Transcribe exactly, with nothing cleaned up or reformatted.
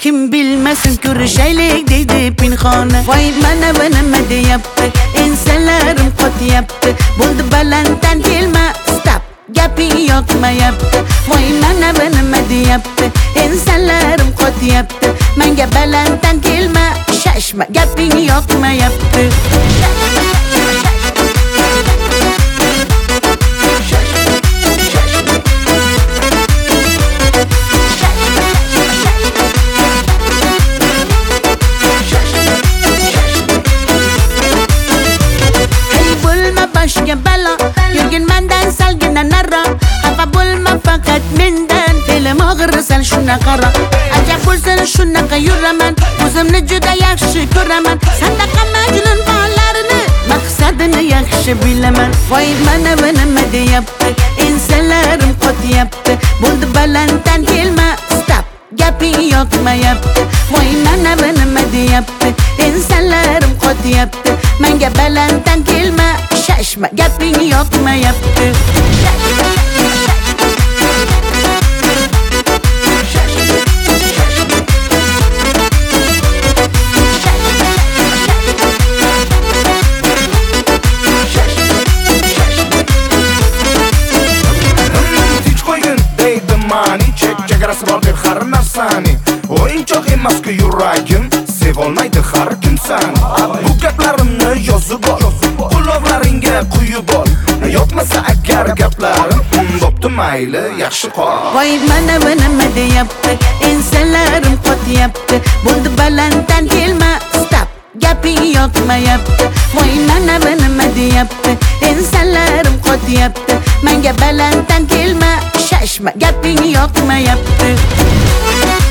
kim bilmesin ko'rishaylik deydi pinhona. Voy mana va nima deyapti, ensalarim qotyapti. Bo'ldi balanddan kelma, stop, gaping yoqmayapti. Voy mana va nima deyapti, ensalarim qotyapti. Menga balanddan kelma, shashma, gaping yoqmayapti. Başka bela, yurgin mendan salgina nara. Xafa bo'lma faqat mendan, fe'lim og'ir sal shuna qara. Ajab bo'lsin shunaqa yuraman, o'zimni juda yaxshi ko'raman. Sandaqa majnun bolarini, maqsadini yaxshi bilaman. Voy mana va nima deyapti, ensalarim qotyapti. Bo'ldi balanddan kelma, stop, gaping yoqmayapti. Voy mana va nima deyapti, ensalarim qotyapti. Menga balanddan kelma, shashma, gaping yoqmayapti. Tinch qo'ygin deydi mani, chek chegarasi bor deb har narsani. O'yinchoq emas-ku yuragim, sevolmaydi har kim sani. Bu gaplarimni yozib ol, quloqlaringga quyib ol. Yoqmasa agar gaplarim, bo'pti mayli, yaxshi qol. Voy mana va nima deyapti, ensalarim qotyapti. Bo'ldi balanddan kelma, stop, gaping yoqmayapti. Voy mana va nima deyapti, ensalarim qotyapti. Menga balanddan kelma, shashma, gaping yoqmayapti.